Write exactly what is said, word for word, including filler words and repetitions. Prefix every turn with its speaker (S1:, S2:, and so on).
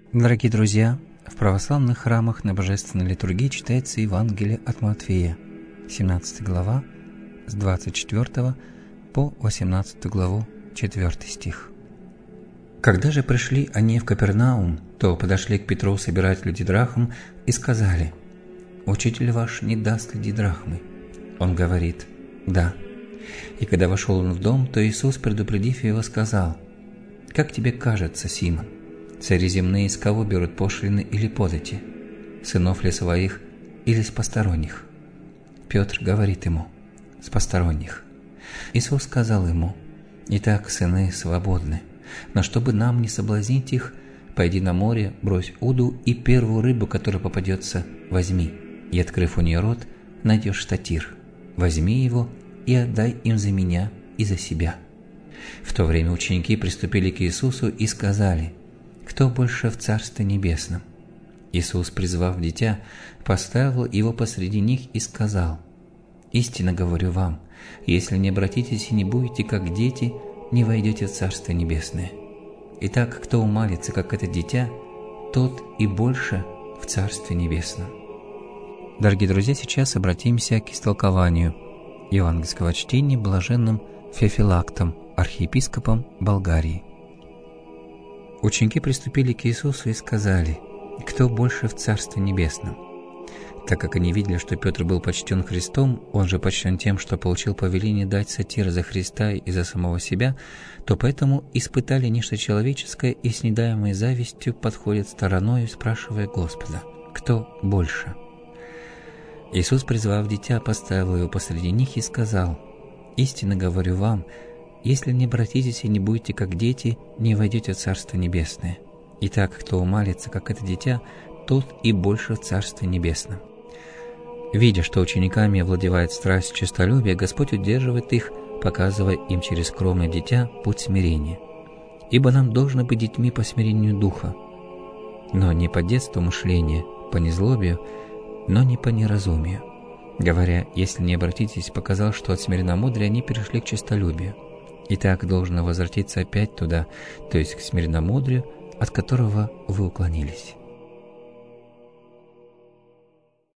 S1: Дорогие друзья, в православных храмах на Божественной литургии читается Евангелие от Матфея, семнадцатая глава, с двадцать четвёртого по восемнадцатую главу, четвёртый стих. Когда же пришли они в Капернаум, то подошли к Петру собирателю дидрахм и сказали: «Учитель ваш не даст ли дидрахмы?» Он говорит: «Да». И когда вошел он в дом, то Иисус, предупредив его, сказал: «Как тебе кажется, Симон, цари земные с кого берут пошлины или подати? Сынов ли своих или с посторонних?» Петр говорит ему: «С посторонних». Иисус сказал ему: «Итак, сыны свободны, но чтобы нам не соблазнить их, пойди на море, брось уду, и первую рыбу, которая попадется, возьми, и, открыв у нее рот, найдешь статир. Возьми его и отдай им за меня и за себя». В то время ученики приступили к Иисусу и сказали: «Кто больше в Царстве Небесном?» Иисус, призвав дитя, поставил его посреди них и сказал: «Истинно говорю вам, если не обратитесь и не будете как дети, не войдете в Царствие Небесное. Итак, кто умалится, как это дитя, тот и больше в Царстве Небесном». Дорогие друзья, сейчас обратимся к истолкованию евангельского чтения блаженным Феофилактом, архиепископом Болгарии. Ученики приступили к Иисусу и сказали: «Кто больше в Царстве Небесном?» Так как они видели, что Петр был почтен Христом, он же почтен тем, что получил повеление дать сатир за Христа и за самого себя, то поэтому испытали нечто человеческое и с недаемой завистью подходят стороною, спрашивая Господа: «Кто больше?» Иисус, призвав дитя, поставил его посреди них и сказал: «Истинно говорю вам, если не обратитесь и не будете как дети, не войдете в Царство Небесное. Итак, кто умалится, как это дитя, тот и больше в Царстве Небесном». Видя, что учениками овладевает страсть честолюбия, Господь удерживает их, показывая им через скромное дитя путь смирения. Ибо нам должно быть детьми по смирению духа, но не по детству мышления, по незлобию, но не по неразумию. Говоря: «Если не обратитесь», показал, что от смиренномудрия они перешли к честолюбию. Итак, должно возвратиться опять туда, то есть к смиренномудрию, от которого вы уклонились.